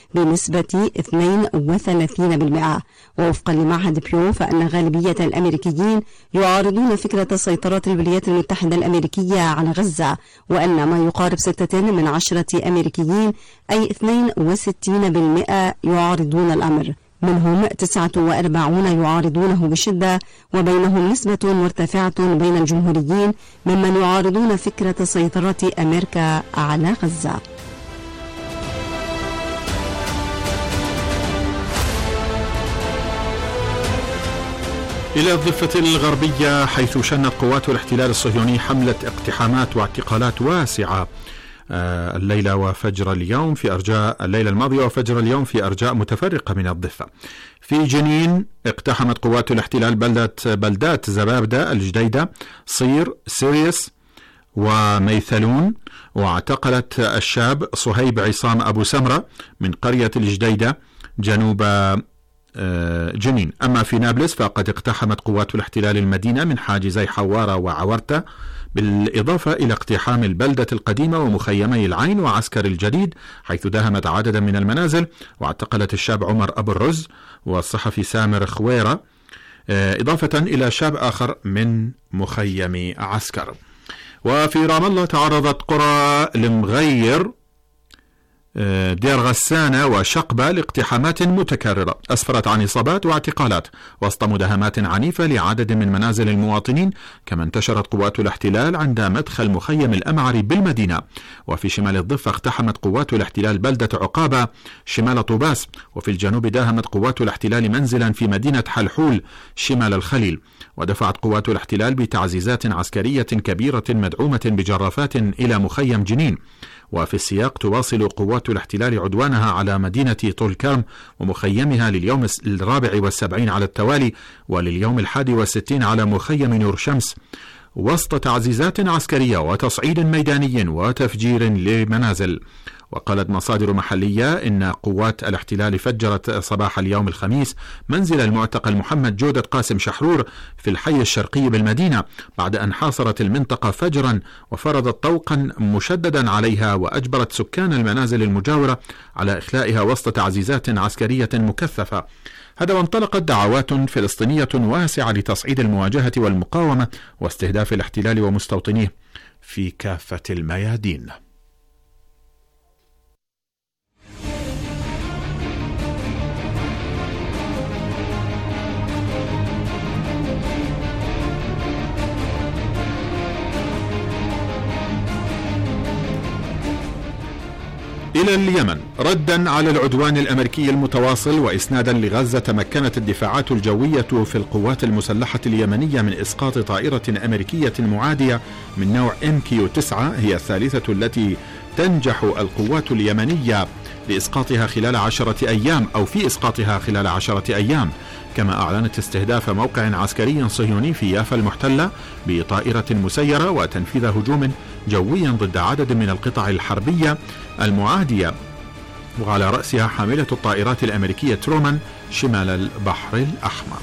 بنسبة 32%. ووفقا لمعهد بيو فإن غالبية الأمريكيين يعارضون فكرة سيطرة الولايات المتحدة الأمريكية على غزة، وأن ما يقارب 6 من 10 أمريكيين أي 62% يعارضون الأمر، منهم 49 يعارضونه بشدة، وبينهم نسبة مرتفعة بين الجمهوريين ممن يعارضون فكرة سيطرة أمريكا على غزة. إلى الضفة الغربية، حيث شنت قوات الاحتلال الصهيوني حملة اقتحامات واعتقالات واسعة الليلة وفجر اليوم في أرجاء الليلة الماضية وفجر اليوم في أرجاء متفرقة من الضفة. في جنين اقتحمت قوات الاحتلال بلدات زبابدة، الجديدة، صير، سيريس وميثلون، واعتقلت الشاب صهيب عصام أبو سمرة من قرية الجديدة جنوب جنين. أما في نابلس فقد اقتحمت قوات الاحتلال المدينة من حاجزي حوارة وعورتة، بالإضافة إلى اقتحام البلدة القديمة ومخيمي العين وعسكر الجديد، حيث داهمت عددا من المنازل، واعتقلت الشاب عمر أبو الرز والصحفي سامر خويرة، إضافة إلى شاب آخر من مخيم عسكر. وفي رام الله تعرضت قرى المغير، دير غسانة وشقبة لاقتحامات متكررة أسفرت عن إصابات واعتقالات وسط مداهمات عنيفة لعدد من منازل المواطنين. كما انتشرت قوات الاحتلال عند مدخل مخيم الأمعري بالمدينة. وفي شمال الضفة اقتحمت قوات الاحتلال بلدة عقابة شمال طوباس. وفي الجنوب داهمت قوات الاحتلال منزلا في مدينة حلحول شمال الخليل. ودفعت قوات الاحتلال بتعزيزات عسكرية كبيرة مدعومة بجرافات إلى مخيم جنين. وفي السياق تواصل قوات الاحتلال عدوانها على مدينة طول كرم ومخيمها لليوم 74 على التوالي، ولليوم 61 على مخيم نور شمس، وسط تعزيزات عسكرية وتصعيد ميداني وتفجير لمنازل. وقالت مصادر محلية إن قوات الاحتلال فجرت صباح اليوم الخميس منزل المعتقل محمد جودة قاسم شحرور في الحي الشرقي بالمدينة، بعد أن حاصرت المنطقة فجرا وفرضت طوقا مشددا عليها، وأجبرت سكان المنازل المجاورة على إخلائها وسط تعزيزات عسكرية مكثفة. هذا وانطلقت دعوات فلسطينية واسعة لتصعيد المواجهة والمقاومة واستهداف الاحتلال ومستوطنيه في كافة الميادين. إلى اليمن، ردا على العدوان الأمريكي المتواصل وإسنادا لغزة، تمكنت الدفاعات الجوية في القوات المسلحة اليمنية من إسقاط طائرة أمريكية معادية من نوع MQ-9، هي الثالثة التي تنجح القوات اليمنية لإسقاطها خلال 10 أيام أو في إسقاطها خلال 10 أيام. كما أعلنت استهداف موقع عسكري صهيوني في يافا المحتلة بطائرة مسيرة وتنفيذ هجوم جوي ضد عدد من القطع الحربية المعادية، وعلى رأسها حاملة الطائرات الأمريكية ترومان شمال البحر الأحمر.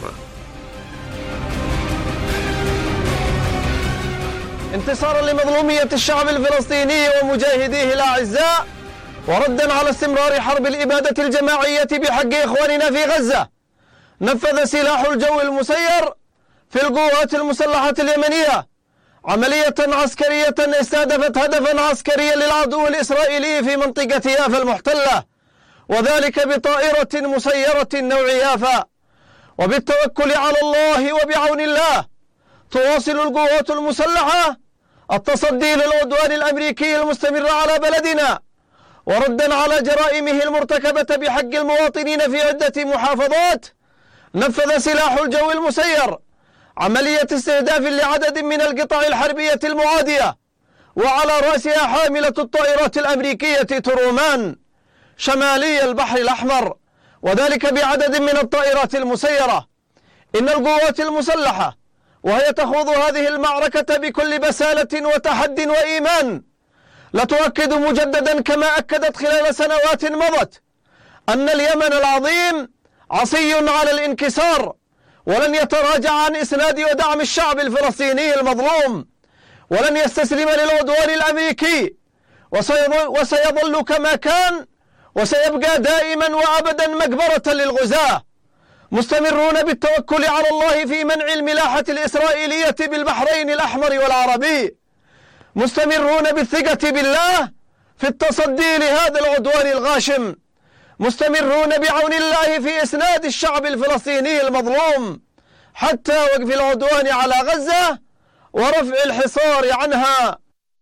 انتصارا لمظلومية الشعب الفلسطيني ومجاهديه الأعزاء، وردا على استمرار حرب الإبادة الجماعية بحق إخواننا في غزة، نفذ سلاح الجو المسير في القوات المسلحة اليمنية عملية عسكرية استهدفت هدفا عسكريا للعدو الإسرائيلي في منطقة يافا المحتلة، وذلك بطائرة مسيرة نوع يافا. وبالتوكل على الله وبعون الله تواصل القوات المسلحة التصدي للعدوان الأمريكي المستمر على بلدنا، وردا على جرائمه المرتكبة بحق المواطنين في عدة محافظات. نفذ سلاح الجو المسير عملية استهداف لعدد من القطع الحربية المعادية، وعلى رأسها حاملة الطائرات الأمريكية ترومان شمالي البحر الأحمر، وذلك بعدد من الطائرات المسيرة. إن القوات المسلحة وهي تخوض هذه المعركة بكل بسالة وتحد وإيمان لتؤكد مجددا كما أكدت خلال سنوات مضت أن اليمن العظيم عصي على الانكسار، ولن يتراجع عن إسناد ودعم الشعب الفلسطيني المظلوم، ولن يستسلم للعدوان الأمريكي، وسيظل كما كان وسيبقى دائما وأبدا مقبرة للغزاة، مستمرون بالتوكل على الله في منع الملاحة الإسرائيلية بالبحرين الأحمر والعربي، مستمرون بالثقة بالله في التصدي لهذا العدوان الغاشم، مستمرون بعون الله في إسناد الشعب الفلسطيني المظلوم حتى وقف العدوان على غزة ورفع الحصار عنها.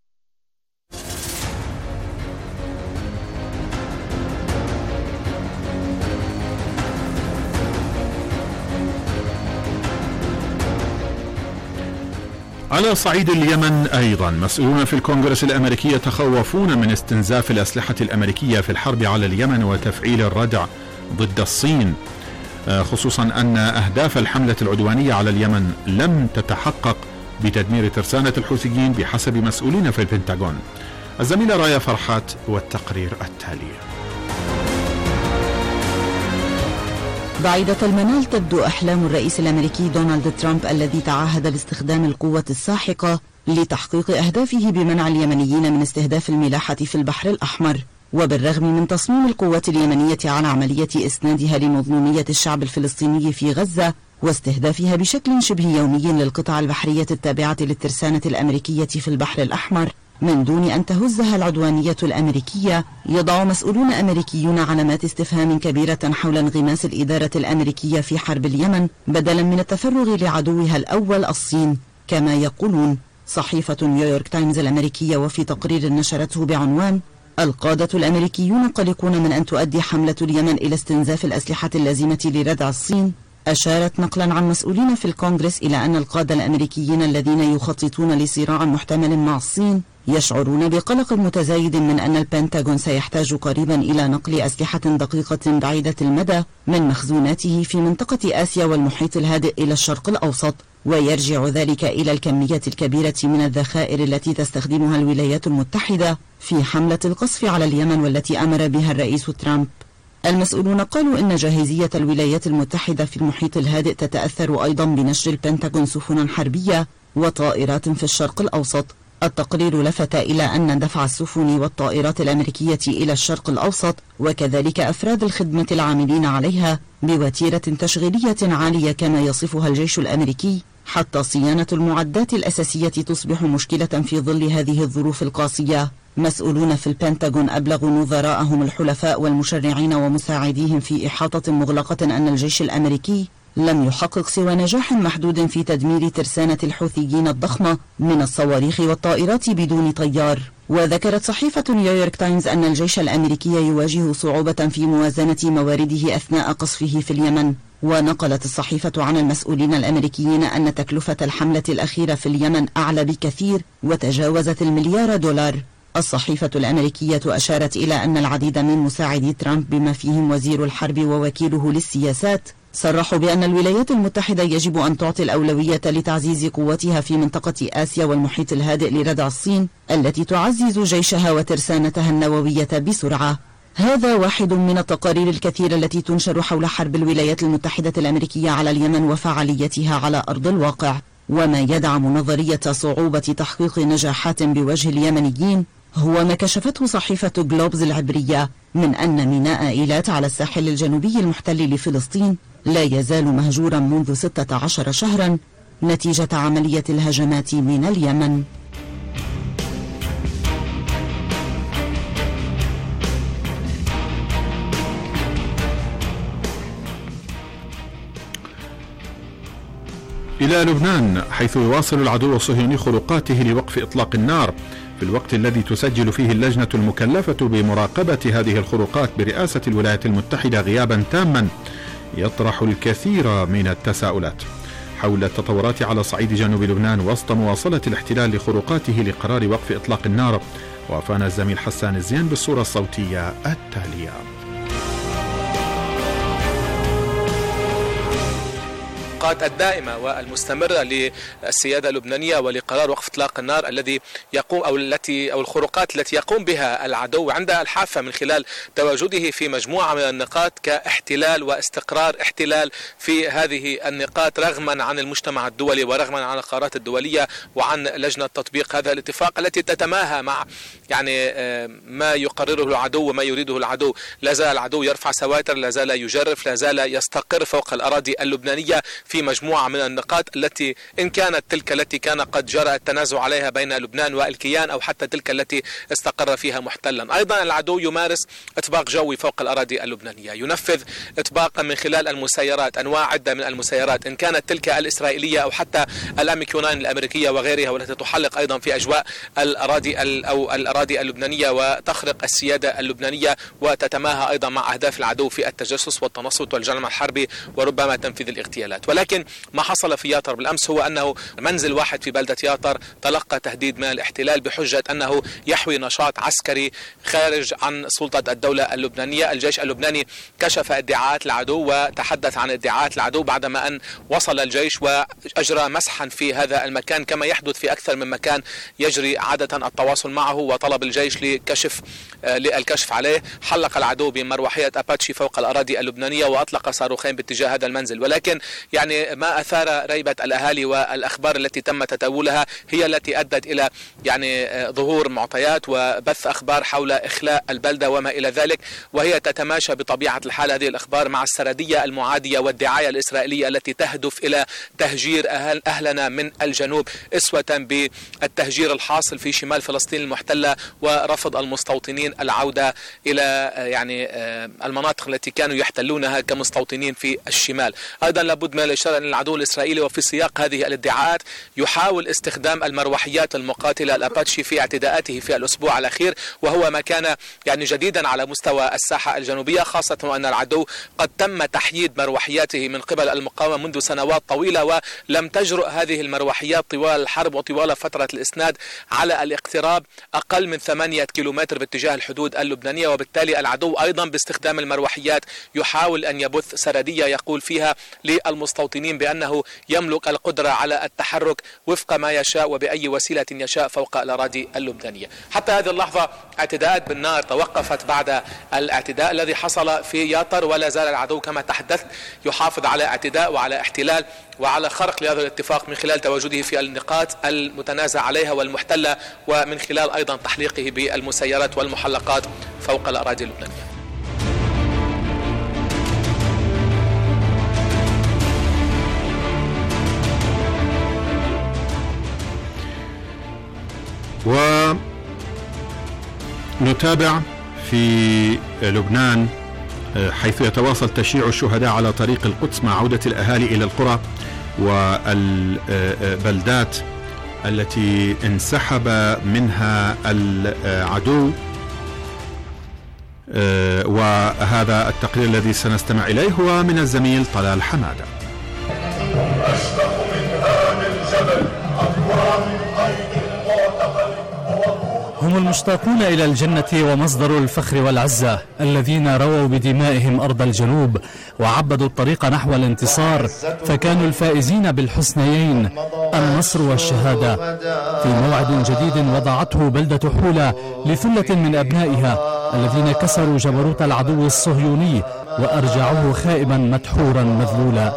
على صعيد اليمن أيضا، مسؤولون في الكونغرس الأمريكي يتخوفون من استنزاف الأسلحة الأمريكية في الحرب على اليمن وتفعيل الردع ضد الصين، خصوصا أن أهداف الحملة العدوانية على اليمن لم تتحقق بتدمير ترسانة الحوثيين بحسب مسؤولين في البنتاغون. الزميلة رايا فرحات والتقرير التالي. بعيدة المنال تبدو أحلام الرئيس الأمريكي دونالد ترامب الذي تعهد باستخدام القوة الساحقة لتحقيق أهدافه بمنع اليمنيين من استهداف الملاحة في البحر الأحمر. وبالرغم من تصميم القوات اليمنية على عملية إسنادها لمظلومية الشعب الفلسطيني في غزة واستهدافها بشكل شبه يومي للقطع البحرية التابعة للترسانة الأمريكية في البحر الأحمر من دون أن تهزها العدوانية الأمريكية، يضع مسؤولون أمريكيون علامات استفهام كبيرة حول انغماس الإدارة الأمريكية في حرب اليمن بدلا من التفرغ لعدوها الأول الصين كما يقولون. صحيفة نيويورك تايمز الأمريكية وفي تقرير نشرته بعنوان القادة الأمريكيون قلقون من أن تؤدي حملة اليمن إلى استنزاف الأسلحة اللازمة لردع الصين، أشارت نقلا عن مسؤولين في الكونغرس إلى أن القادة الأمريكيين الذين يخططون لصراع محتمل مع الصين يشعرون بقلق متزايد من أن البنتاغون سيحتاج قريبا إلى نقل أسلحة دقيقة بعيدة المدى من مخزوناته في منطقة آسيا والمحيط الهادئ إلى الشرق الأوسط، ويرجع ذلك إلى الكمية الكبيرة من الذخائر التي تستخدمها الولايات المتحدة في حملة القصف على اليمن والتي أمر بها الرئيس ترامب. المسؤولون قالوا إن جاهزية الولايات المتحدة في المحيط الهادئ تتأثر أيضا بنشر البنتاغون سفنا حربية وطائرات في الشرق الأوسط. التقرير لفت إلى أن دفع السفن والطائرات الأمريكية إلى الشرق الأوسط وكذلك أفراد الخدمة العاملين عليها بوتيرة تشغيلية عالية كما يصفها الجيش الأمريكي، حتى صيانة المعدات الأساسية تصبح مشكلة في ظل هذه الظروف القاسية. مسؤولون في البنتاغون أبلغوا نظراءهم الحلفاء والمشرعين ومساعديهم في إحاطة مغلقة أن الجيش الأمريكي لم يحقق سوى نجاح محدود في تدمير ترسانة الحوثيين الضخمة من الصواريخ والطائرات بدون طيار. وذكرت صحيفة نيويورك تايمز أن الجيش الأمريكي يواجه صعوبة في موازنة موارده أثناء قصفه في اليمن. ونقلت الصحيفة عن المسؤولين الأمريكيين أن تكلفة الحملة الأخيرة في اليمن أعلى بكثير وتجاوزت $1,000,000,000. الصحيفة الأمريكية أشارت إلى أن العديد من مساعدي ترامب بما فيهم وزير الحرب ووكيله للسياسات صرحوا بأن الولايات المتحدة يجب أن تعطي الأولوية لتعزيز قوتها في منطقة آسيا والمحيط الهادئ لردع الصين التي تعزز جيشها وترسانتها النووية بسرعة. هذا واحد من التقارير الكثيرة التي تنشر حول حرب الولايات المتحدة الأمريكية على اليمن وفعاليتها على أرض الواقع، وما يدعم نظرية صعوبة تحقيق نجاحات بوجه اليمنيين هو ما كشفته صحيفة جلوبز العبرية من أن ميناء إيلات على الساحل الجنوبي المحتل لفلسطين لا يزال مهجورا منذ 16 شهرا نتيجة عملية الهجمات من اليمن. إلى لبنان، حيث يواصل العدو الصهيوني خروقاته لوقف إطلاق النار في الوقت الذي تسجل فيه اللجنة المكلفة بمراقبة هذه الخروقات برئاسة الولايات المتحدة غيابا تاما يطرح الكثير من التساؤلات حول التطورات على صعيد جنوب لبنان وسط مواصلة الاحتلال لخروقاته لقرار وقف إطلاق النار. وافانا الزميل حسان الزين بالصورة الصوتية التالية. التحققات الدائمة والمستمرة للسيادة اللبنانية ولقرار وقف إطلاق النار الذي يقوم أو الخروقات التي يقوم بها العدو عند الحافة من خلال تواجده في مجموعة من النقاط كاحتلال واستقرار احتلال في هذه النقاط رغما عن المجتمع الدولي ورغما عن القرارات الدولية وعن لجنة تطبيق هذا الاتفاق التي تتماهى مع ما يقرره العدو وما يريده العدو. لا زال العدو يرفع سواتر، لا زال يجرف، لا زال يستقر فوق الأراضي اللبنانية في مجموعة من النقاط التي إن كانت تلك التي كان قد جرى التنازع عليها بين لبنان والكيان أو حتى تلك التي استقر فيها محتلا. أيضا العدو يمارس إطباق جوي فوق الأراضي اللبنانية، ينفذ إطباقا من خلال المسيرات، أنواع عدة من المسيرات إن كانت تلك الإسرائيلية أو حتى الMQ-9 الأمريكية وغيرها، والتي تحلق أيضا في أجواء الأراضي اللبنانية وتخرق السيادة اللبنانية وتتماهى أيضا مع أهداف العدو في التجسس والتنصت والجرم الحربي وربما تنفيذ الاغتيالات. ولكن ما حصل في ياطر بالأمس هو أنه منزل واحد في بلدة ياطر تلقى تهديد من الاحتلال بحجة أنه يحوي نشاط عسكري خارج عن سلطة الدولة اللبنانية. الجيش اللبناني كشف ادعاءات العدو وتحدث عن ادعاءات العدو بعدما أن وصل الجيش وأجرى مسحا في هذا المكان كما يحدث في أكثر من مكان يجري عادة التواصل معه، وطلب الجيش للكشف عليه. حلق العدو بمروحية أباتشي فوق الأراضي اللبنانية وأطلق صاروخين باتجاه هذا المنزل. ولكن ما أثار ريبة الأهالي والأخبار التي تم تداولها هي التي أدت إلى ظهور معطيات وبث أخبار حول إخلاء البلدة وما إلى ذلك، وهي تتماشى بطبيعة الحال هذه الأخبار مع السردية المعادية والدعاية الإسرائيلية التي تهدف إلى تهجير أهلنا من الجنوب أسوة بالتهجير الحاصل في شمال فلسطين المحتلة ورفض المستوطنين العودة إلى المناطق التي كانوا يحتلونها كمستوطنين في الشمال. أيضا لابد من الإشارة أن العدو الإسرائيلي وفي سياق هذه الادعاءات يحاول استخدام المروحيات المقاتلة الأباتشي في اعتداءاته في الأسبوع الأخير، وهو ما كان جديدا على مستوى الساحة الجنوبية، خاصة وأن العدو قد تم تحييد مروحياته من قبل المقاومة منذ سنوات طويلة، ولم تجرؤ هذه المروحيات طوال الحرب وطوال فترة الإسناد على الاقتراب أقل من 8 كيلومتر باتجاه الحدود اللبنانية. وبالتالي العدو أيضا باستخدام المروحيات يحاول أن يبث سردية يقول فيها للمستوطنين بأنه يملك القدرة على التحرك وفق ما يشاء وبأي وسيلة يشاء فوق الأراضي اللبنانية. حتى هذه اللحظة اعتداءات بالنار توقفت بعد الاعتداء الذي حصل في ياطر، ولا زال العدو كما تحدثت يحافظ على اعتداء وعلى احتلال وعلى خرق لهذا الاتفاق من خلال تواجده في النقاط المتنازع عليها والمحتلة، ومن خلال أيضا تحليقه بالمسيرات والمحلقات فوق الأراضي اللبنانية. ونتابع في لبنان حيث يتواصل تشييع الشهداء على طريق القدس مع عودة الأهالي إلى القرى والبلدات التي انسحب منها العدو. وهذا التقرير الذي سنستمع إليه هو من الزميل طلال حمادة. هم المشتاقون إلى الجنة ومصدر الفخر والعزة الذين رووا بدمائهم أرض الجنوب وعبدوا الطريق نحو الانتصار، فكانوا الفائزين بالحسنيين النصر والشهادة في موعد جديد وضعته بلدة حولة لثلة من أبنائها الذين كسروا جبروت العدو الصهيوني وأرجعوه خائبا مدحورا مذلولا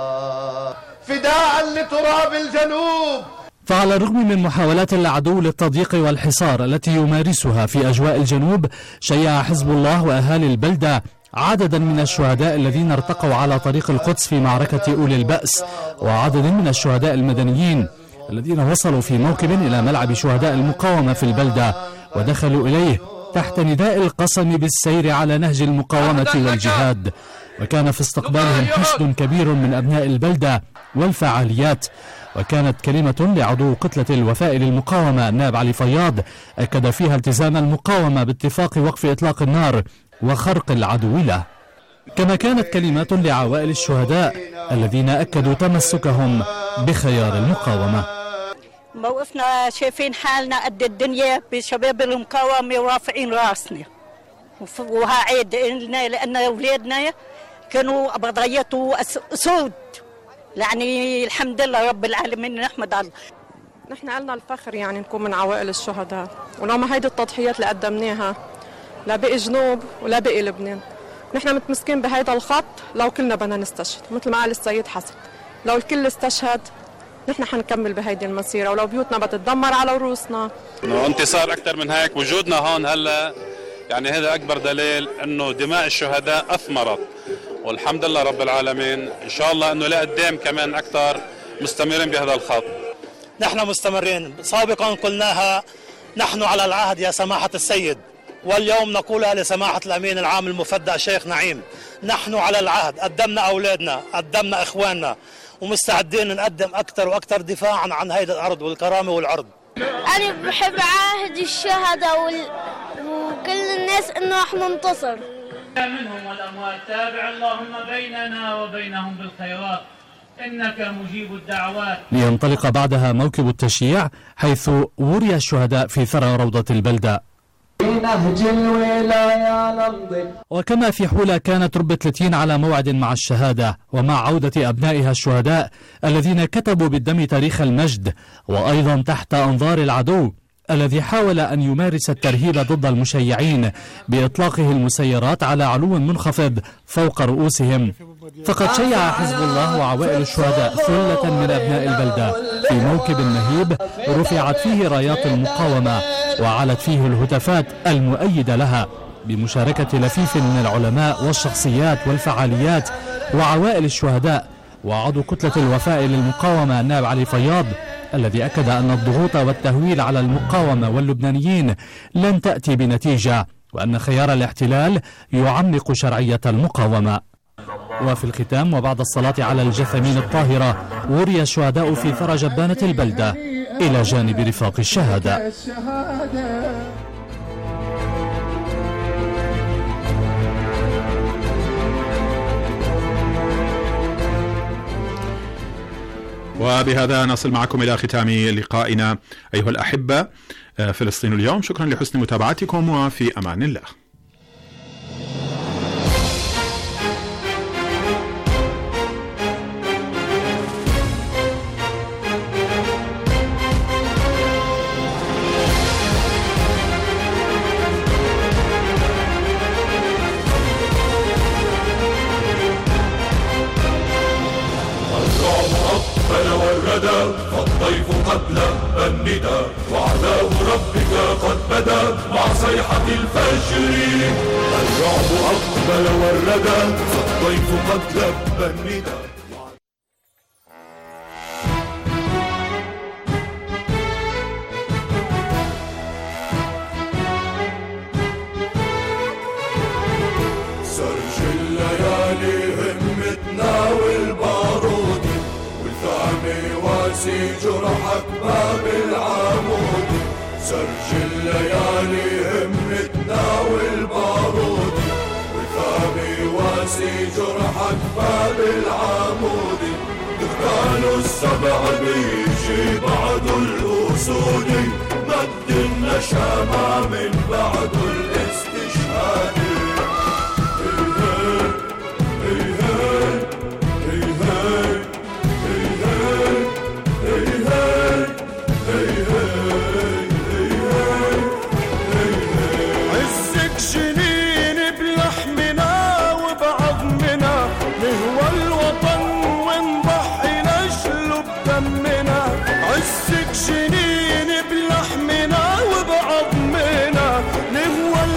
فداء لتراب الجنوب. فعلى الرغم من محاولات العدو للتضييق والحصار التي يمارسها في أجواء الجنوب، شيع حزب الله وأهالي البلدة عددا من الشهداء الذين ارتقوا على طريق القدس في معركة أولي البأس، وعدد من الشهداء المدنيين الذين وصلوا في موكب إلى ملعب شهداء المقاومة في البلدة ودخلوا إليه تحت نداء القسم بالسير على نهج المقاومة والجهاد. وكان في استقبالهم حشد كبير من أبناء البلدة والفعاليات. وكانت كلمة لعضو كتلة الوفاء للمقاومة النائب علي فياض أكد فيها التزام المقاومة باتفاق وقف إطلاق النار وخرق العدو له، كما كانت كلمات لعوائل الشهداء الذين أكدوا تمسكهم بخيار المقاومة. موقفنا شايفين حالنا قد الدنيا بشباب المقاومة ورافعين راسنا، وها عيد لنا لأن أولادنا كانوا بضيتوا أسود يعني الحمد لله رب العالمين، نحمد الله. نحن قلنا الفخر يعني نكون من عوائل الشهداء، ولو ما هيدي التضحيات اللي قدمناها لا بقي جنوب ولا بقي لبنان. نحن متمسكين بهيدا الخط، لو كلنا بدنا نستشهد مثل ما قال السيد حسن، لو الكل استشهد نحن حنكمل بهيدي المسيرة، ولو بيوتنا بتتدمر على رؤوسنا. انتصار أكثر من هيك، وجودنا هون هلا يعني هذا أكبر دليل إنه دماء الشهداء أثمرت، والحمد لله رب العالمين. إن شاء الله إنه لقدام كمان أكثر مستمرين بهذا الخط. نحن مستمرين، سابقا قلناها نحن على العهد يا سماحة السيد، واليوم نقولها لسماحة الأمين العام المفدى شيخ نعيم، نحن على العهد، قدمنا أولادنا، قدمنا إخواننا، ومستعدين نقدم أكثر وأكثر دفاعا عن هيدا الأرض والكرامة والعرض. أنا بحب عهد الشهداء وكل الناس إنه احنا ننتصر. منهم والأموات تابع اللهم بيننا وبينهم بالخيرات إنك مجيب الدعوات. لينطلق بعدها موكب التشييع، حيث وري الشهداء في ثرى روضة البلدة. وكما في حولة كانت رب 30 على موعد مع الشهادة، ومع عودة أبنائها الشهداء الذين كتبوا بالدم تاريخ المجد، وأيضا تحت أنظار العدو الذي حاول أن يمارس الترهيب ضد المشيعين بإطلاقه المسيرات على علو منخفض فوق رؤوسهم. فقد شيع حزب الله وعوائل الشهداء ثلة من أبناء البلدة في موكب مهيب رفعت فيه رايات المقاومة وعلت فيه الهتافات المؤيدة لها، بمشاركة لفيف من العلماء والشخصيات والفعاليات وعوائل الشهداء وعضو كتلة الوفاء للمقاومة النائب علي فياض، الذي أكد أن الضغوط والتهويل على المقاومة واللبنانيين لن تأتي بنتيجة، وأن خيار الاحتلال يعمق شرعية المقاومة. وفي الختام وبعد الصلاة على الجثامين الطاهرة، وري الشهداء في ثرى جبانة البلدة إلى جانب رفاق الشهادة. وبهذا نصل معكم إلى ختام لقائنا أيها الأحبة. فلسطين اليوم، شكرا لحسن متابعتكم، وفي أمان الله. فالضيف قد لبى النداء، وعذاب ربك قد بدا مع صيحة الفجر. الرعب أقبل والردى، فالضيف قد لبى النداء. سرج الليالي همتنا والبارود، واسي جرحك باب العمود. سرج الليالي همتنا والبارود، وثامي واسي جرحك باب العمود. دكان السبع بيجي بعد الأسود، مد النشامة من بعد الاستشهاد. عزك جنين بلحمنا وبعظمنا، نهوى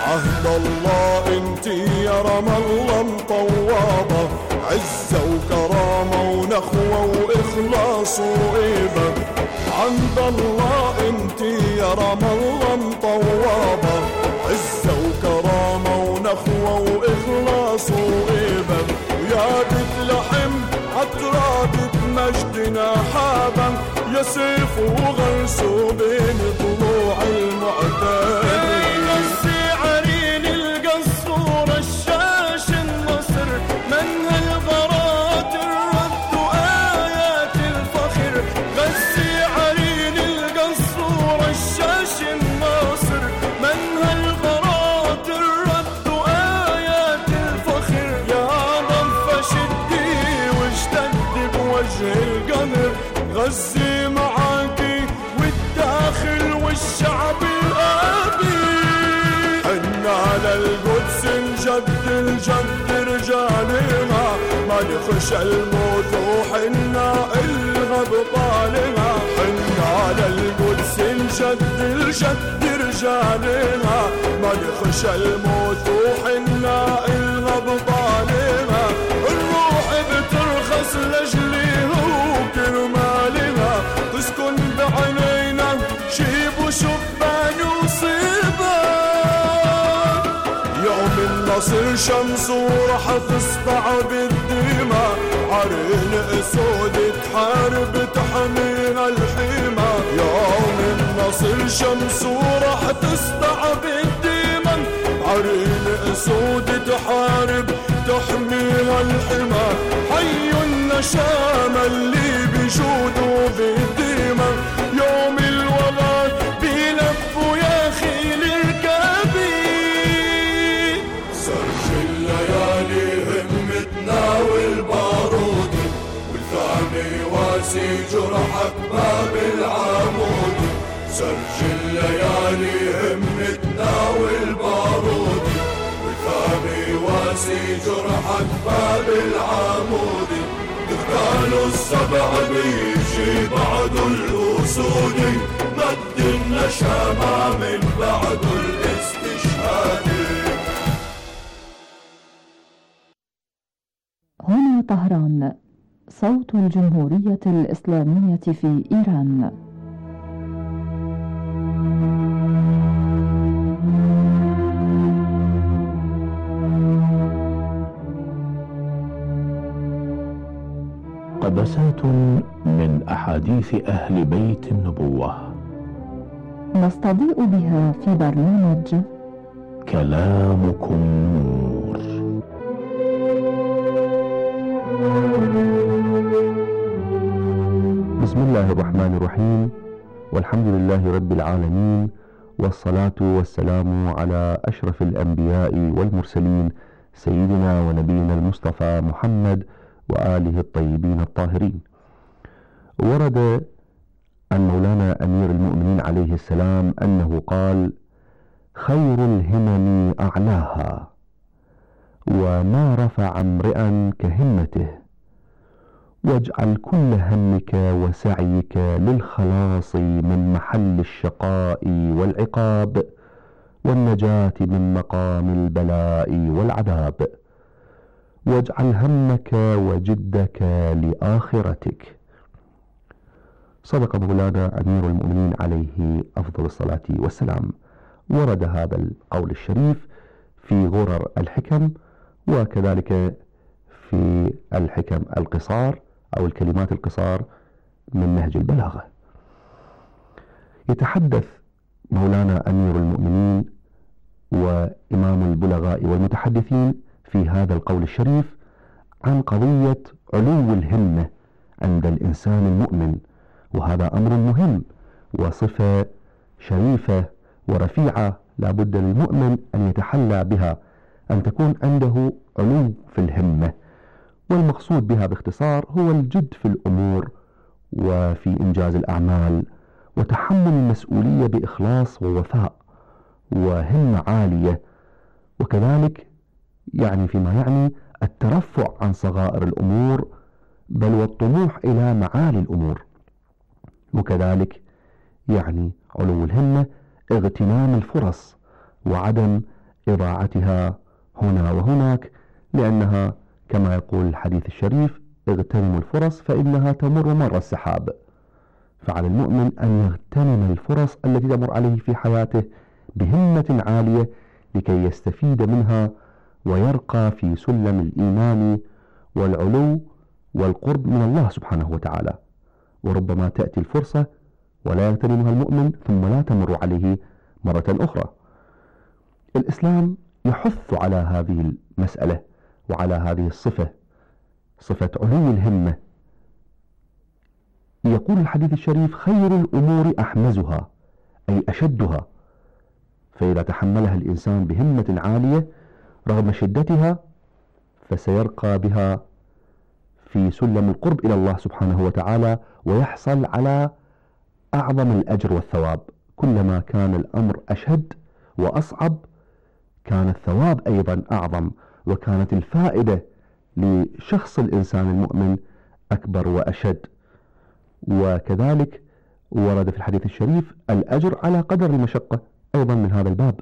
عهد الله انت يا رام الله مطوابة، عزة وكرامة ونخوة وإخلاص وإيبة. عند الله انت يا رام الله مطوابة، عزة وكرامة ونخوة وإخلاص وإيبة. ويا بتلحم عترابة مجدنا حابا، يا سيف وغرس بين ضلوع المعتاد. غسي عرين القصور الشاش النصر، منها الغرات الرد وآيات الفخر. غسي عرين القصور الشاش النصر، منها الغرات الرد وآيات الفخر. يا ضفة شدي واشتد بوجه القمر، غزي معاكي والداخل والشعب الآبي. حنا على القدس نجد الجد رجالها، ما نخشى الموت وحنا إلها بطالها. حنا على القدس نجد الجد رجالها، ما نخشى الموت وحنا إلها بطالها. الروح بترخص لجليها وكرمالها، تسكن بعينينا شيب وشبان وصيبة. يوم النصر شمس ورح تسطع بالدماء، عرين اسود تحارب تحميها الحمى. يوم النصر شمس ورح تسطع بالدماء، عرين اسود تحارب تحميها الحمى. حي النشامة اللي بجوده بالدماء، يوم الوغى بيلفوا يا خيل الكابي. سرج الليالي همتنا والبارود، والثاني واسي جرحك باب العمود. سرج الليالي همتنا والبارود، والثاني واسي جرحك باب العمود. دخان السبع بيجي بعد الأسود، مد النشامة من بعد الاستشهاد. هنا طهران، صوت الجمهورية الإسلامية في إيران. قبسات من أحاديث أهل بيت النبوة نستضيء بها في برنامج كلامكم نور. بسم الله الرحمن الرحيم، والحمد لله رب العالمين، والصلاة والسلام على أشرف الأنبياء والمرسلين، سيدنا ونبينا المصطفى محمد وآله الطيبين الطاهرين. ورد عن مولانا أمير المؤمنين عليه السلام أنه قال: خير الهمم أعلاها، وما رفع امرئا كهمته، واجعل كل همك وسعيك للخلاص من محل الشقاء والعقاب، والنجاة من مقام البلاء والعذاب، واجعل همك وجدك لآخرتك. صدق مولانا أمير المؤمنين عليه أفضل الصلاة والسلام. ورد هذا القول الشريف في غرر الحكم، وكذلك في الحكم القصار أو الكلمات القصار من نهج البلاغة. يتحدث مولانا أمير المؤمنين وإمام البلغاء والمتحدثين في هذا القول الشريف عن قضية علو الهمة عند الإنسان المؤمن، وهذا أمر مهم وصفة شريفة ورفيعة لا بد للمؤمن أن يتحلى بها، أن تكون عنده علو في الهمة. والمقصود بها باختصار هو الجد في الأمور وفي إنجاز الأعمال، وتحمل المسؤولية بإخلاص ووفاء وهمة عالية، وكذلك يعني فيما يعني الترفع عن صغائر الأمور بل والطموح إلى معالي الأمور. وكذلك يعني علو الهمة اغتنام الفرص وعدم إضاعتها هنا وهناك، لأنها كما يقول الحديث الشريف: اغتنموا الفرص فإنها تمر مر السحاب. فعلى المؤمن أن يغتنم الفرص التي تمر عليه في حياته بهمة عالية لكي يستفيد منها ويرقى في سلم الإيمان والعلو والقرب من الله سبحانه وتعالى. وربما تأتي الفرصة ولا يغتنمها المؤمن ثم لا تمر عليه مرة أخرى. الإسلام يحث على هذه المسألة وعلى هذه الصفة، صفة علو الهمة. يقول الحديث الشريف: خير الأمور أحمزها، أي أشدها. فإذا تحملها الإنسان بهمة عالية رغم شدتها فسيرقى بها في سلم القرب إلى الله سبحانه وتعالى ويحصل على أعظم الأجر والثواب. كلما كان الأمر أشد وأصعب كان الثواب أيضا أعظم، وكانت الفائدة لشخص الإنسان المؤمن أكبر وأشد. وكذلك ورد في الحديث الشريف الأجر على قدر المشقة أيضا من هذا الباب.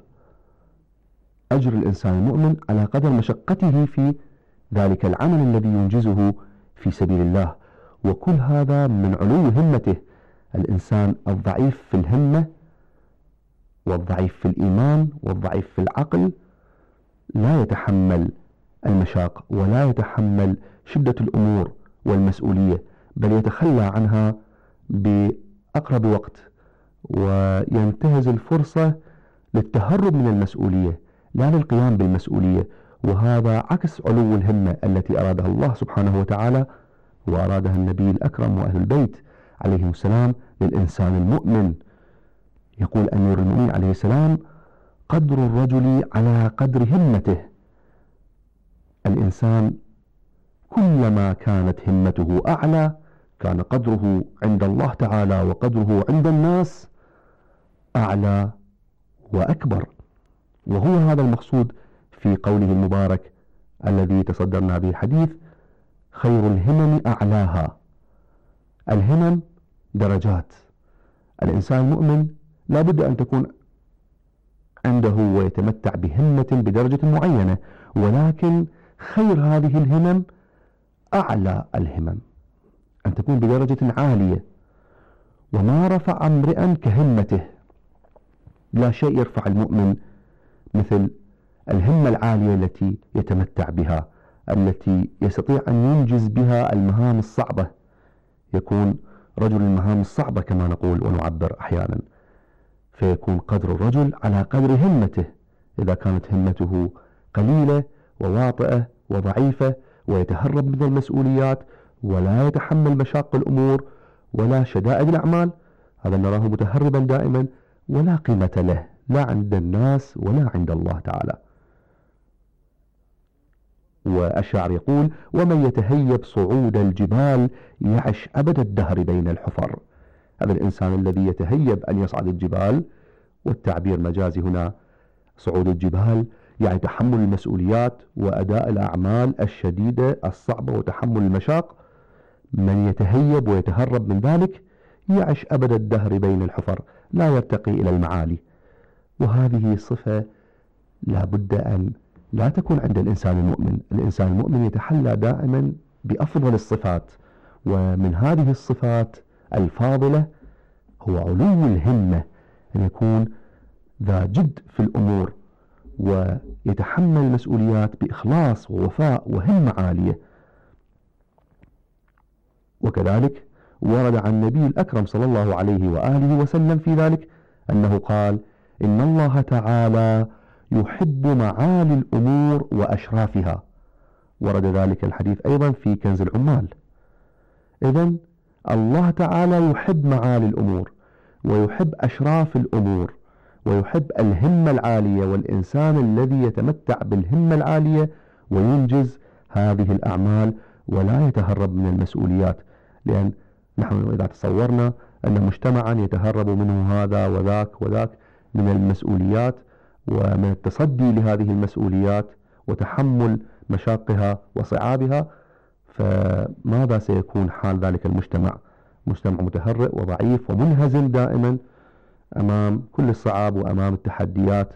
أجر الإنسان المؤمن على قدر مشقته في ذلك العمل الذي ينجزه في سبيل الله. وكل هذا من علو همته. الإنسان الضعيف في الهمة والضعيف في الإيمان والضعيف في العقل لا يتحمل المشاق ولا يتحمل شدة الأمور والمسؤولية، بل يتخلى عنها بأقرب وقت وينتهز الفرصة للتهرب من المسؤولية لا للقيام بالمسؤولية. وهذا عكس علو الهمة التي أرادها الله سبحانه وتعالى وأرادها النبي الأكرم وأهل البيت عليهم السلام للإنسان المؤمن. يقول أمير المؤمنين عليه السلام: قدر الرجل على قدر همته. الإنسان كلما كانت همته أعلى كان قدره عند الله تعالى وقدره عند الناس أعلى وأكبر. وهو هذا المقصود في قوله المبارك الذي تصدرنا به الحديث: خير الهمم أعلاها. الهمم درجات. الإنسان المؤمن لا بد أن تكون عنده ويتمتع بهمة بدرجة معينة، ولكن خير هذه الهمم أعلى الهمم، أن تكون بدرجة عالية. وما رفع امرئا كهمته. لا شيء يرفع المؤمن مثل الهمة العالية التي يتمتع بها، التي يستطيع أن ينجز بها المهام الصعبة. يكون رجل المهام الصعبة كما نقول ونعبر أحيانا، فيكون قدر الرجل على قدر همته. إذا كانت همته قليلة وواطئة وضعيفة ويتهرب من المسؤوليات ولا يتحمل مشاق الأمور ولا شدائد الأعمال، هذا نراه متهربا دائما ولا قيمة له لا عند الناس ولا عند الله تعالى. والشاعر يقول: ومن يتهيب صعود الجبال يعش أبد الدهر بين الحفر. هذا الإنسان الذي يتهيب أن يصعد الجبال، والتعبير مجازي هنا، صعود الجبال يعني تحمل المسؤوليات وأداء الأعمال الشديدة الصعبة وتحمل المشاق. من يتهيب ويتهرب من ذلك يعش أبد الدهر بين الحفر، لا يرتقي إلى المعالي. وهذه صفة لا بد أن لا تكون عند الإنسان المؤمن. الإنسان المؤمن يتحلى دائما بأفضل الصفات، ومن هذه الصفات الفاضلة هو علو الهمة، أن يكون ذا جد في الأمور ويتحمل المسؤوليات بإخلاص ووفاء وهمة عالية. وكذلك ورد عن النبي الأكرم صلى الله عليه وآله وسلم في ذلك أنه قال: إن الله تعالى يحب معالي الأمور وأشرافها. ورد ذلك الحديث أيضا في كنز العمال. إذن الله تعالى يحب معالي الأمور ويحب أشراف الأمور ويحب الهمة العالية، والإنسان الذي يتمتع بالهمة العالية وينجز هذه الأعمال ولا يتهرب من المسؤوليات. لأن نحن إذا تصورنا أن مجتمعا يتهرب منه هذا وذاك وذاك من المسؤوليات ومن التصدي لهذه المسؤوليات وتحمل مشاقها وصعابها، فماذا سيكون حال ذلك المجتمع؟ مجتمع متهرئ وضعيف ومنهزم دائما أمام كل الصعاب وأمام التحديات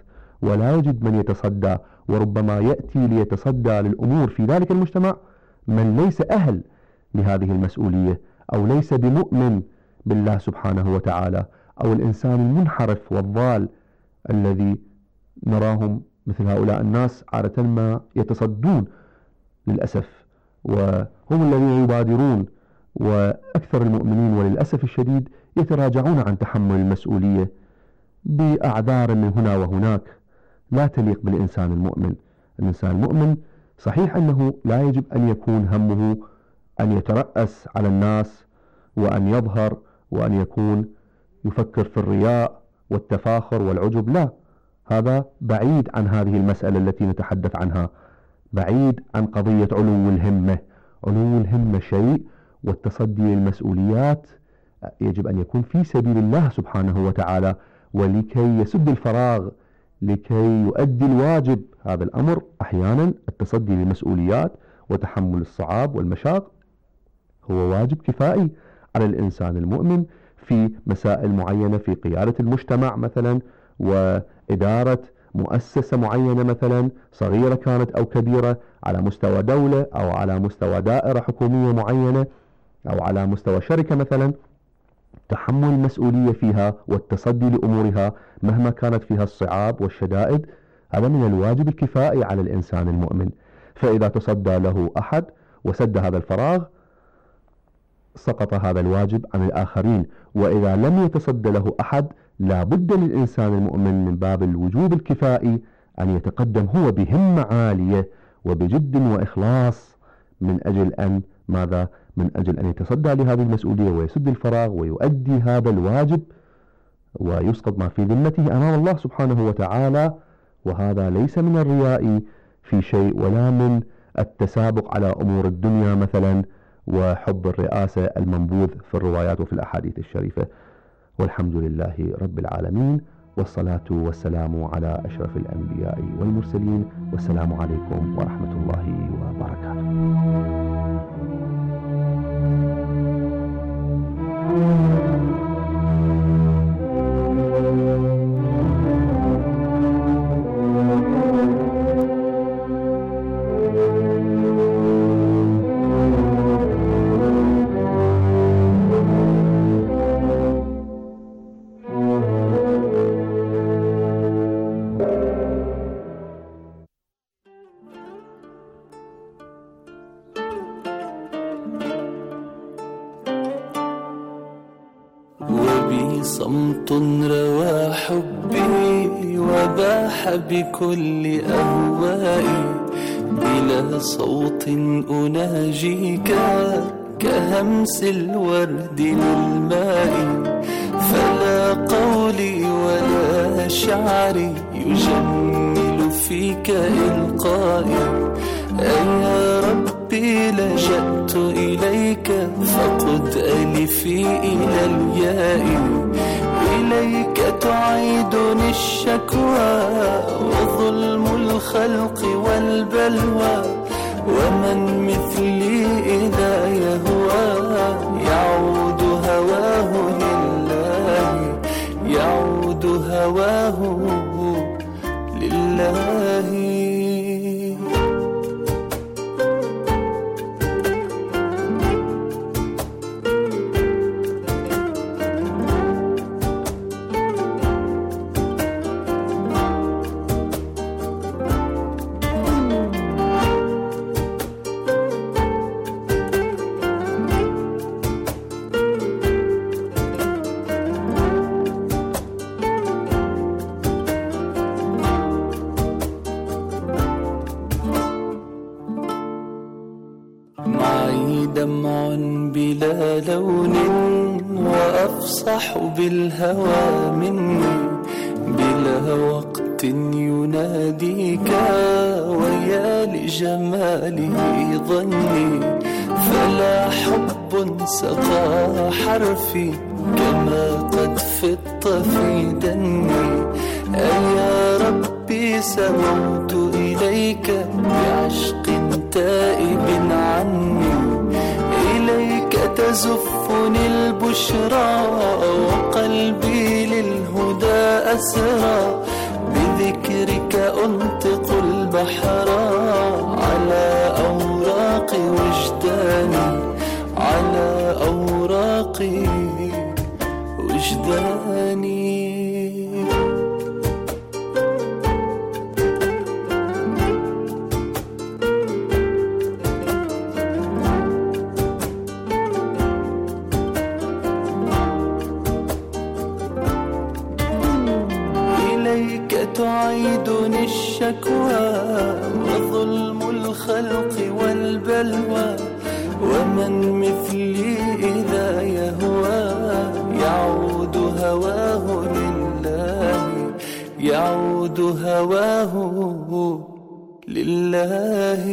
ولا يجد من يتصدى، وربما يأتي ليتصدى للأمور في ذلك المجتمع من ليس أهل لهذه المسؤولية أو ليس بمؤمن بالله سبحانه وتعالى، أو الإنسان المنحرف والضال الذي نراهم مثل هؤلاء الناس عادة ما يتصدون للأسف، وهم الذين يبادرون، وأكثر المؤمنين وللأسف الشديد يتراجعون عن تحمل المسؤولية بأعذار من هنا وهناك لا تليق بالإنسان المؤمن. الإنسان المؤمن صحيح أنه لا يجب أن يكون همه أن يترأس على الناس وأن يظهر وأن يكون يفكر في الرياء والتفاخر والعجب، لا، هذا بعيد عن هذه المسألة التي نتحدث عنها، بعيد عن قضية علو الهمة. علو الهمة شيء، والتصدي للمسؤوليات يجب أن يكون في سبيل الله سبحانه وتعالى، ولكي يسد الفراغ، لكي يؤدي الواجب. هذا الأمر أحيانا التصدي للمسؤوليات وتحمل الصعاب والمشاق هو واجب كفائي على الإنسان المؤمن في مسائل معينة، في قيادة المجتمع مثلا، وإدارة مؤسسة معينة مثلا صغيرة كانت أو كبيرة، على مستوى دولة أو على مستوى دائرة حكومية معينة أو على مستوى شركة مثلا. تحمل المسؤولية فيها والتصدي لأمورها مهما كانت فيها الصعاب والشدائد، هذا من الواجب الكفائي على الإنسان المؤمن. فإذا تصدى له أحد وسد هذا الفراغ سقط هذا الواجب عن الآخرين، وإذا لم يتصدى له أحد لا بد للإنسان المؤمن من باب الوجوب الكفائي أن يتقدم هو بهمة عالية وبجد وإخلاص من أجل أن ماذا؟ من أجل أن يتصدى لهذه المسؤولية ويسد الفراغ ويؤدي هذا الواجب ويسقط ما في ذمته أمام الله سبحانه وتعالى. وهذا ليس من الرياء في شيء ولا من التسابق على أمور الدنيا مثلا وحب الرئاسة المنبوذ في الروايات وفي الأحاديث الشريفة. والحمد لله رب العالمين، والصلاة والسلام على أشرف الأنبياء والمرسلين، والسلام عليكم ورحمة الله وبركاته. صمت روى حبي وباح بكل أهوائي، بلا صوت أناجيك كهمس الورد للماء، فلا قولي ولا شعري يجمل فيك إلقائي. يا ربي لجأت إليك فقد ألفي إلى الياء، إليك تعيدني الشكوى وظلم الخلق والبلوى، ومن مثلي إذا يهوى يعود هواه لله، يعود هواه لله. دمع بلا لون وأفصح بالهوى مني، بلا وقت يناديك ويا لجماله ظني، فلا حب سقى حرفي كما قد فط في دمي. يا ربي سموت إليك بعشق تائب عني، إليك تزفني البشرى وقلبي للهدى أسرى، بذكرك أنطق البحر على أوراق وجداني، على أوراق وجداني. تعيدني الشكوى وظلم الخلق والبلوى، ومن مثلي إذا يهوى يعود هواه لله، يعود هواه لله.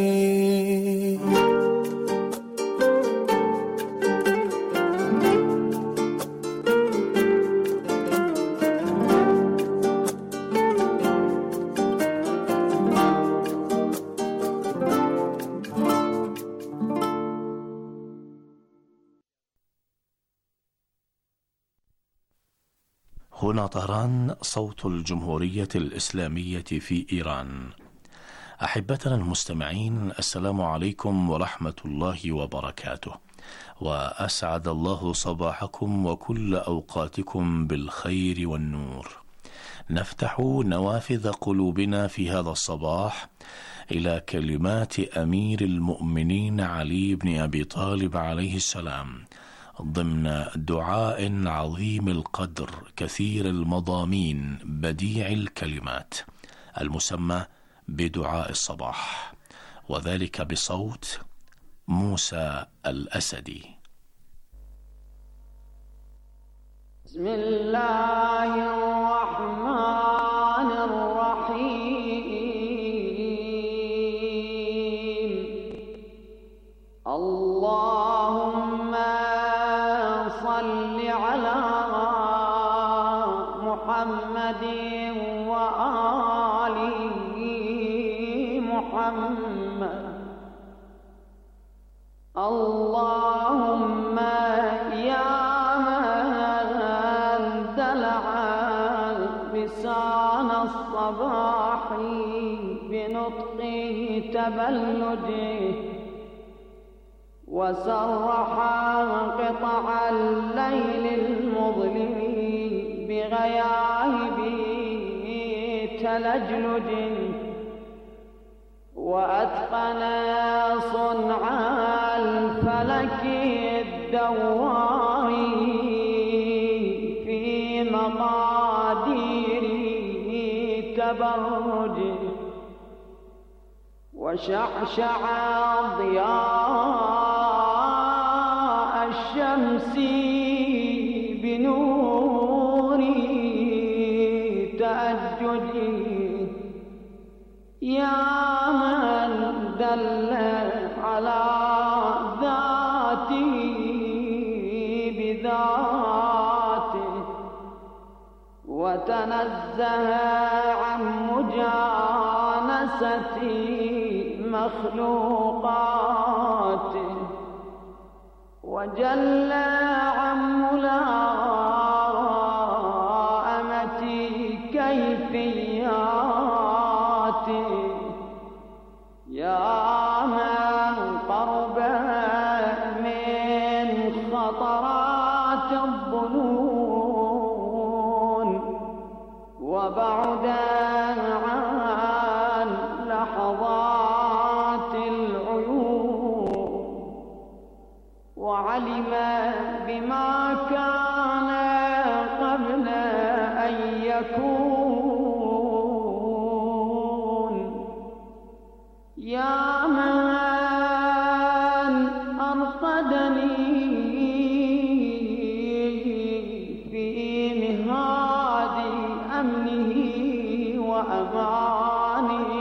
هنا طهران، صوت الجمهورية الإسلامية في إيران. أحبتنا المستمعين، السلام عليكم ورحمة الله وبركاته، وأسعد الله صباحكم وكل أوقاتكم بالخير والنور. نفتح نوافذ قلوبنا في هذا الصباح إلى كلمات أمير المؤمنين علي بن أبي طالب عليه السلام، ضمن دعاء عظيم القدر كثير المضامين بديع الكلمات، المسمى بدعاء الصباح، وذلك بصوت موسى الأسدي. بسم الله الرحمن الرحيم. اللهم صل على محمد وآل محمد. اللهم يا من دلع لسان الصباح بنطق تبلده، وسرح قطع الليل المظلم بغياهب تلجلج، وأتقن صنع الفلك الدوار في مقادير تبرج، وشعشع ضياء الشمس بنور تأجج، يا من دل على ذاته بذاته، وتنزه عن مجانسة مخلوقاته، وجل عن ملائمة كيفياته، يا من قرب من خطرات الظنون، وبعد عن لحظات العيون، وعلم بما كان قبل أن يكون، يا من أرقدني في مهاد أمنه وأمانه،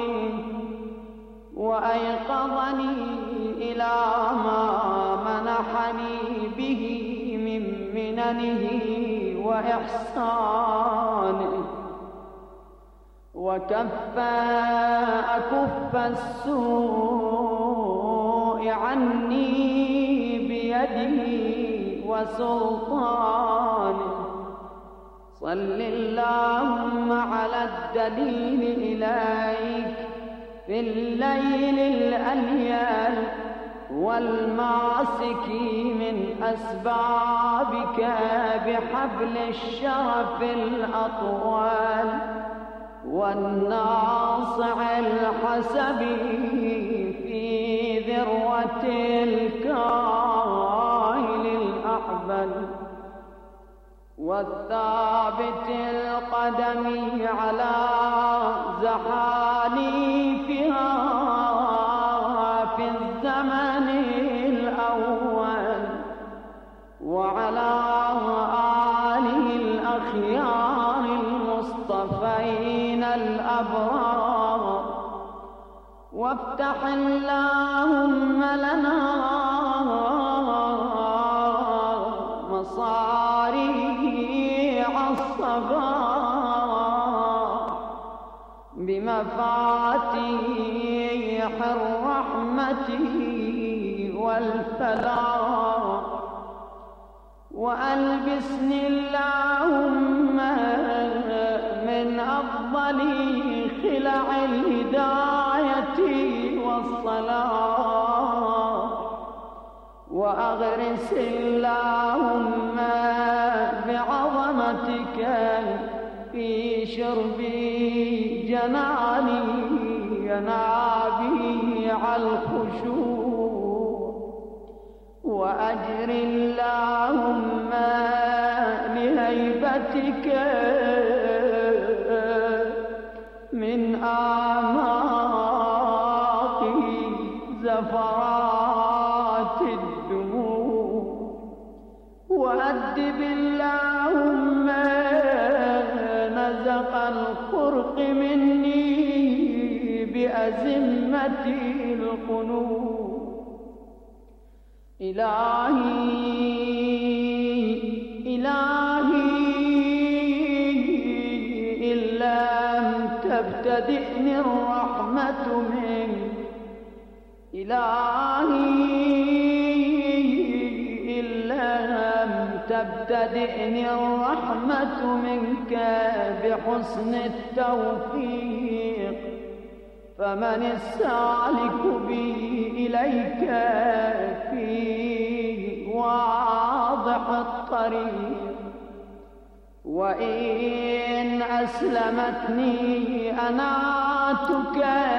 وأيقظني إلى ما منحني به من مننه وإحسانه، وكف أكف السوء عني بيده وسلطانه، صل اللهم على الدليل إليك في الليل الأليل والماسك من أسبابك بحبل الشرف الأطول والناصع الحسب في ذروة الكائل الأحبل والثابت القدم على زحاليفها في الزمن الأول وعلى آله الأخيار المصطفين الأبرار وافتح اللهم لنا مصاريع الصباح بمفاتيح الرحمة والفلاح وألبسني اللهم من أفضل خلع الهداية والصلاح وأغرس اللهم بعظمتك في شرب جناني ينابيع الخشوع وأجر اللهم لهيبتك من أعماق زفرات الدموع وأدب اللهم نزق الخرق مني بأزمة القنوط إلهي إن لم تبتدئني الرحمة منك إلهي إن لم تبتدئني الرحمة منك بحسن التوفيق فمن السالك بي إليك في واضح الطريق وإن أسلمتني أناتك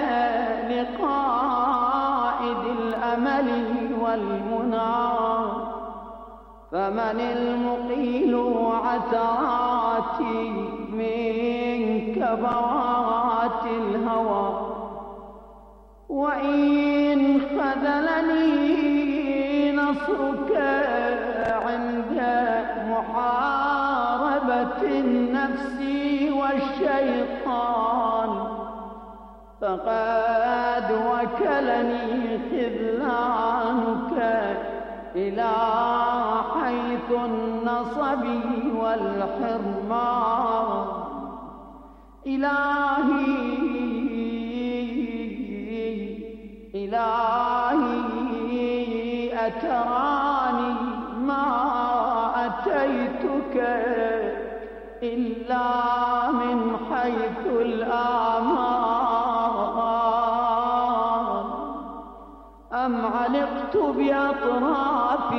لقائد الأمل والمنى فمن المقيل عثراتي من كبوات الهوى وإن خذلني نصرك عند محاربة النفس والشيطان فقد وكلني خذلانك إلى حيث النصب والحرمان إلهي أتراني ما أتيتك إلا من حيث الآمان أم علقت بأطراف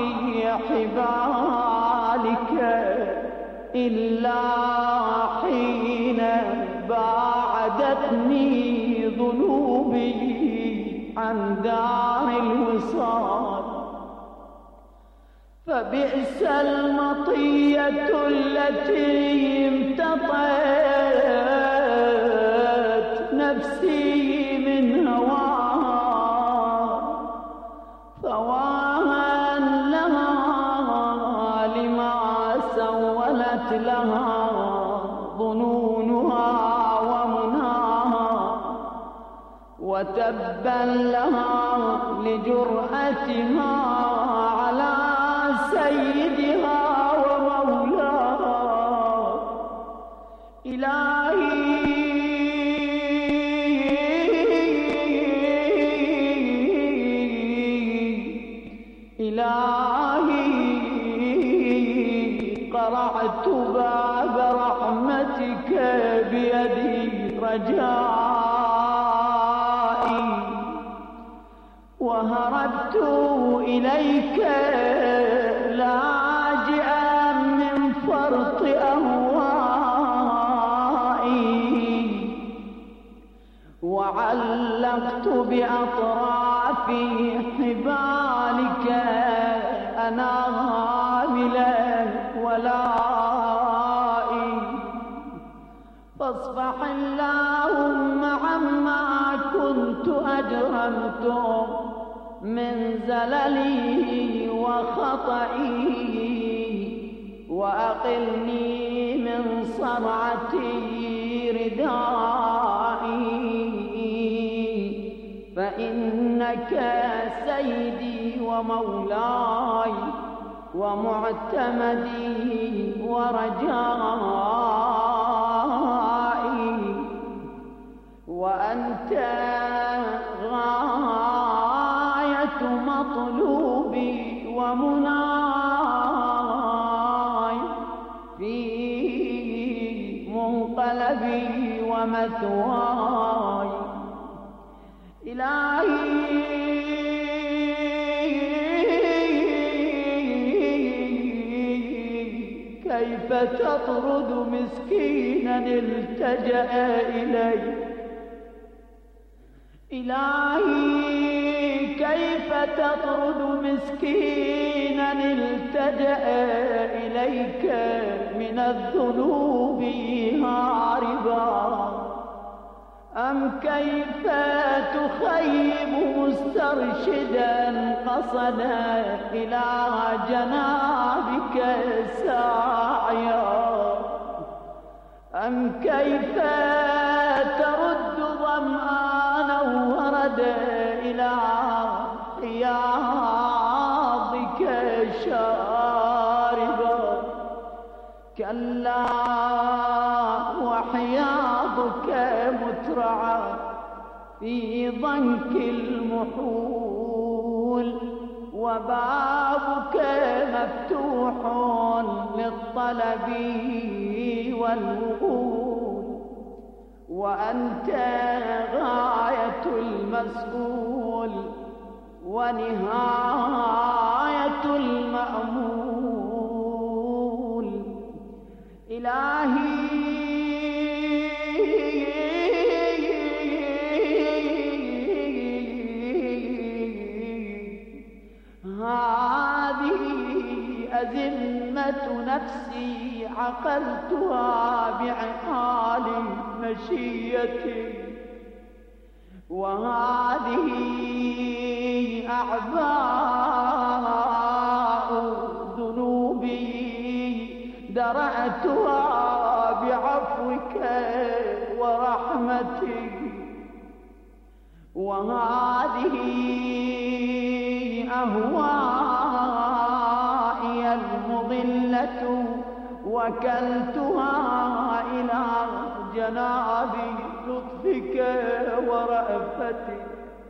حبالك إلا حين باعدتني ذنوبي عن دار الوصال فبئس المطية التي امتطت نفسي من هواها فواها لها لما سولت لها ظنونها ومناها وتبا لها لجرأتها على سيدها ومولاها إلهي قرعت باب انطلقت إليك لاجئا من فرط أهوائي، وعلقت بأطراف حبالك أنامل ولائي، فاصفح اللهم عما كنت أجرمت من زللي وخطئي، وأقلني من صرعة ردائي، فإنك سيدي ومولاي ومعتمدي ورجائي، وأنت غاية مطلوبي ومناي في منقلبي ومثواي. إلهي كيف تطرد مسكينا التجأ إليك؟ إلهي كيف تطرد مسكينا التجأ إليك من الذنوب هاربا؟ أم كيف تخيب مسترشدا قصدا إلى جنابك ساعيا؟ أم كيف ترد ظمآنا وردا إلى حياضك شاربا؟ كلا وحياضك مترعى في ضنك المحول، وبابك مفتوح للطلب والوصول، وأنت غاية المسؤول ونهاية المأمول. إلهي هذه أزمة نفسي عقلتها بعقال مشيتي، وهذه أعباء ذنوبي درأتها بعفوك ورحمتك، وهذه أهوائي المضلة وكلتها إلى جناب لطفك ورأفتك،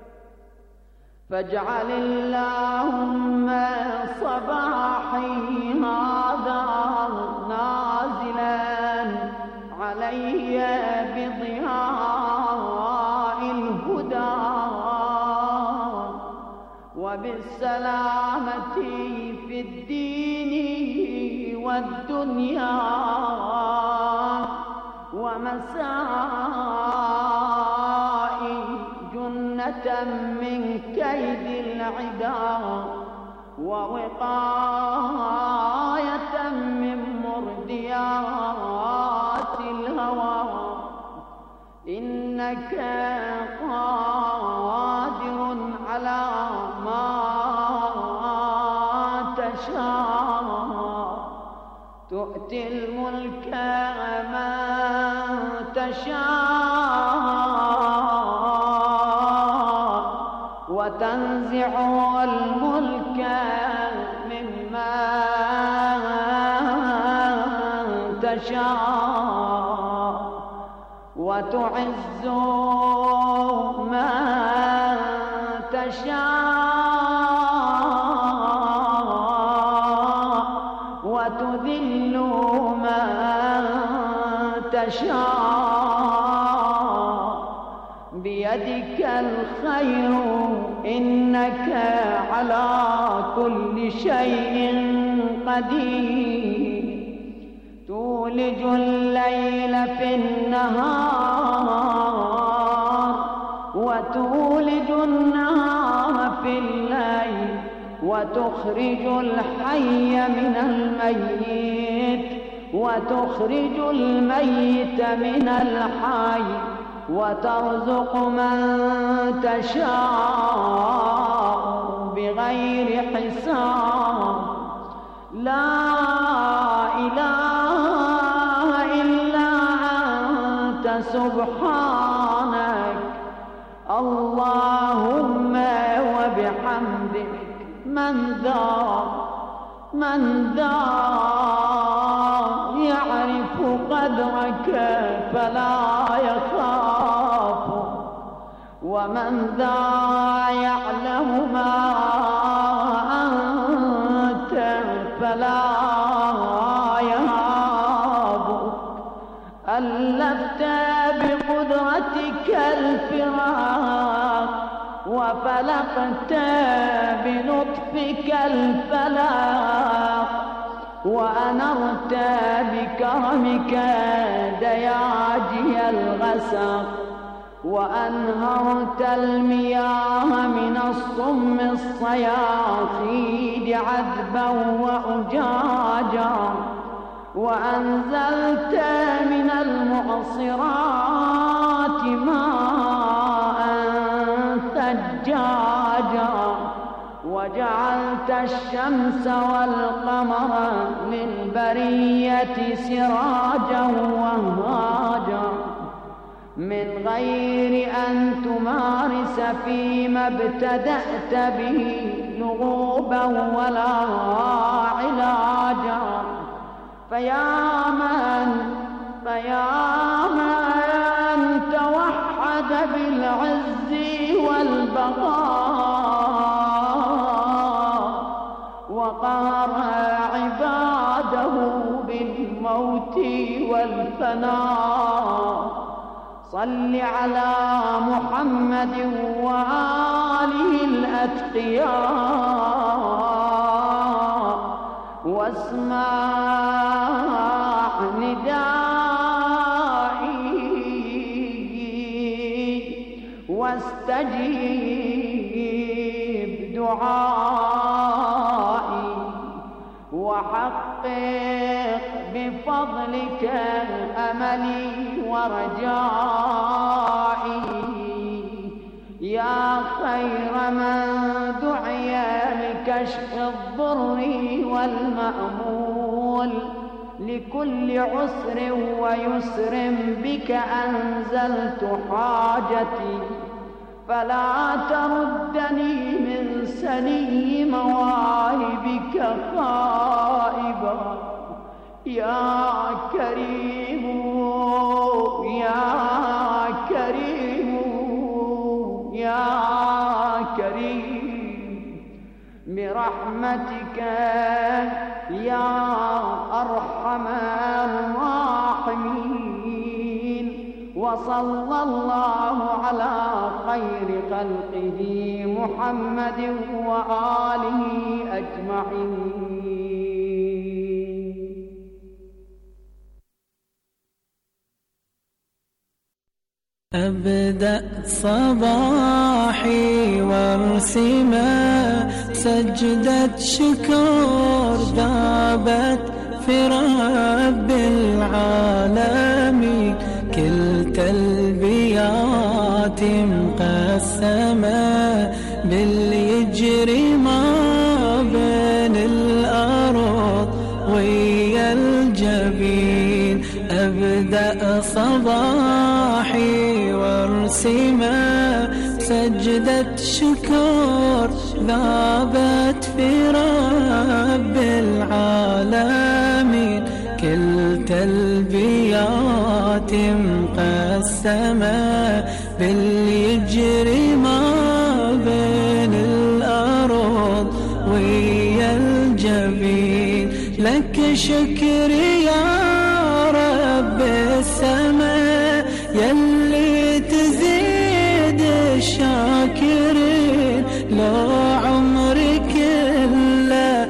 فاجعل اللهم صباحي هذا نازلا علي بضياء الهدى وبالسلامة في الدين والدنيا، ومسائي جنة من كيد العدا، ووقاية من مرديات الهوى. إنك قادر على ما تشاء، تؤتي الملك من تشاء، وتنزع الملك ممن تشاء، وتعز من تشاء، وتذل من تشاء بيدك الخير إنك على كل شيء قدير تولج الليل في النهار وتولج النهار في الليل وتخرج الحي من الميت وتخرج الميت من الحي وترزق من تشاء بغير حساب لا إله إلا أنت سبحانك اللهم وبحمدك من ذا يعرف قدرك فلا يخاف ومن ذا يعلم ما أنت فلا يهاب ألفت بقدرتك الفراق وفلقت بلطفك الفلاق وأنرت بكرمك دياجي الغسق وأنهرت المياه من الصم الصياصيد عذبا وأجاجا وأنزلت من المعصرات ماء ثجاجا وجعلت الشمس والقمر للبرية سراجا وهاجا من غير أن تمارس فيما ابتدأت به لغوبا ولا علاجا فيا من توحد بالعز والبقاء وقهر عباده بالموت والفناء صل على محمد وآله الأتقياء واسمع ندائي واستجيب دعائي وحقق بفضلك أملي ورجائي يا خير من دعي لكشف الضر والمأمول لكل عسر ويسر بك أنزلت حاجتي فلا تردني من سني مواهبك خائبا يا كريم يا كريم يا كريم برحمتك يا أرحم الراحمين وصلى الله على خير خلقه محمد وآله أجمعين. أبدأ صباحي وارسمه سجدة شكر ذابت في رب العالمين كل تلبيات مقسمة باليجري ما بين الأرض ويا الجبين أبدأ صباحي وارسمه سجدة شكر ذابت في رب العالمين كل تلبيات مقسمة باليجري ما بين الأرض ويا الجبين لك شكري يا رب السماء يلي تزيد شاكرين لو عمري كله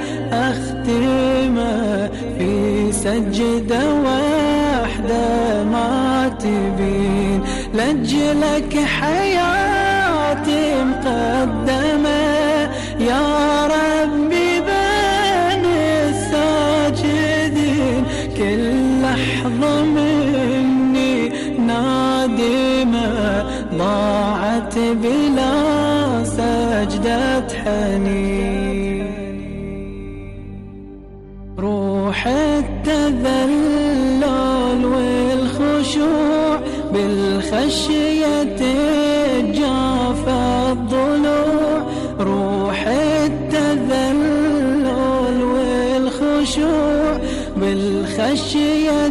أختمه في سجدة واحدة ما تبين، لأجلك حياتي مقدمة يا ربي بين الساجدين، كل لحظة مني نادمة ضاعت بلا سجدة حنين. روح التذلل والخشوع بالخشية تجافى الضلوع، روح التذلل والخشوع بالخشية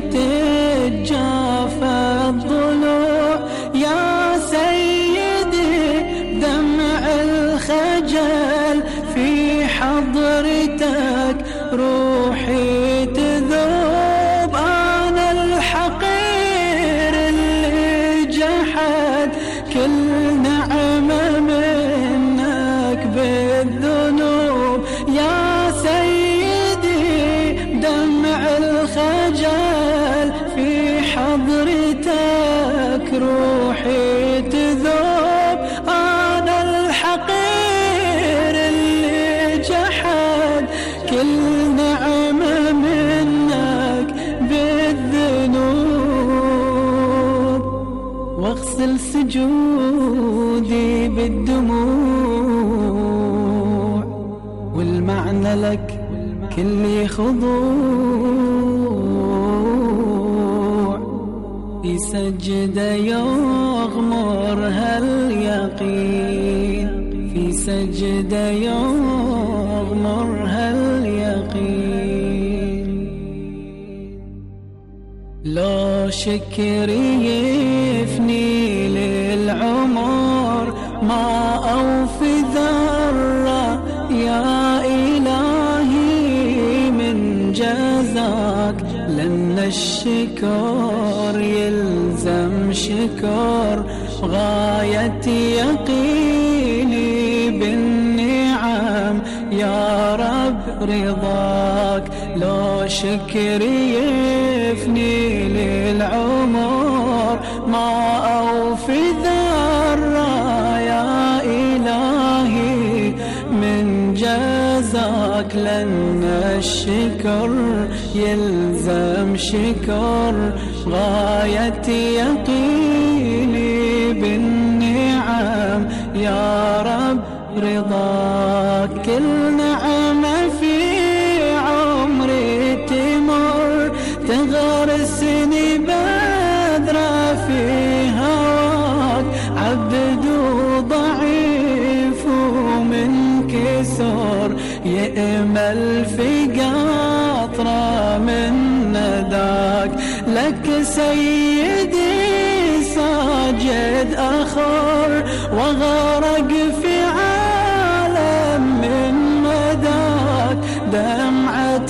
تجافى الضلوع، يا سيدي دمع الخجل في حضرتك روحي تذوب، أنا الحقير اللي جحد كل نعمة منك بالذنوب، يا سيدي دمع الخجل في حضرتك روحي تذوب، أنا الحقير اللي جحد كل نعمة منك بالذنوب، واغسل سجودي بالدموع والمعنى لك كل خضوع، في سجدة يغمرها اليقين، في سجدة يغمرها اليقين، لو شكر يفني للعمر ما أوفي ذرة يا إلهي من جزاك، لأن الشكر يلزم شكر غاية يقيني بالنعم يا رب رضاك، لو شكر يفني للعمر ما أوفي ذرة يا إلهي من جزاك، لأن الشكر يلزم شكر غاية يقيني بالنعم يا رب رضاك، كل نعمة في عمري تمر تغرسني بذرة في هواك، عبد ضعيف ومن كسر يأمل في قطرة من نداك، لك سيدي ساجد أخر وغرق في عالم من مداك، دمعة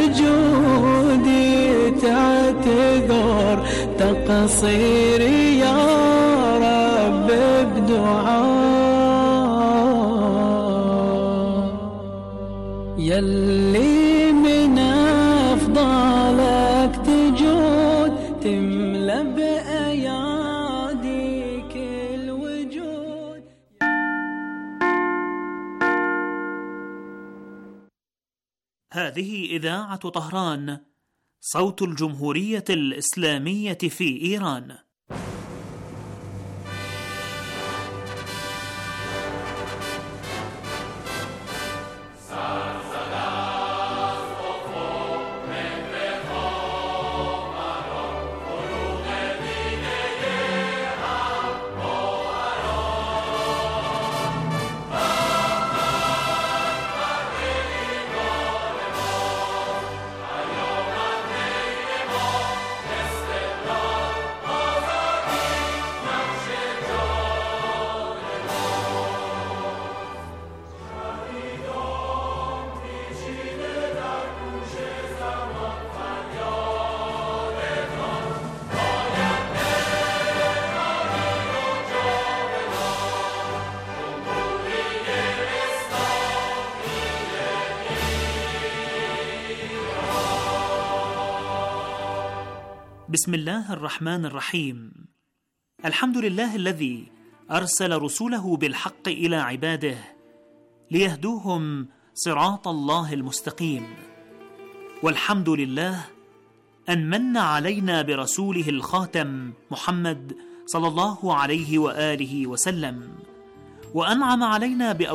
سجودي تعتذر تقصيري يا رب بدعاء، يلي من أفضالك تجود تملأ بأياديك الوجود. هذه إذاعة طهران، صوت الجمهورية الإسلامية في إيران. Oh بسم الله الرحمن الرحيم. الحمد لله الذي أرسل رسوله بالحق إلى عباده ليهدوهم صراط الله المستقيم. والحمد لله أن من علينا برسوله الخاتم محمد صلى الله عليه وآله وسلم، وأنعم علينا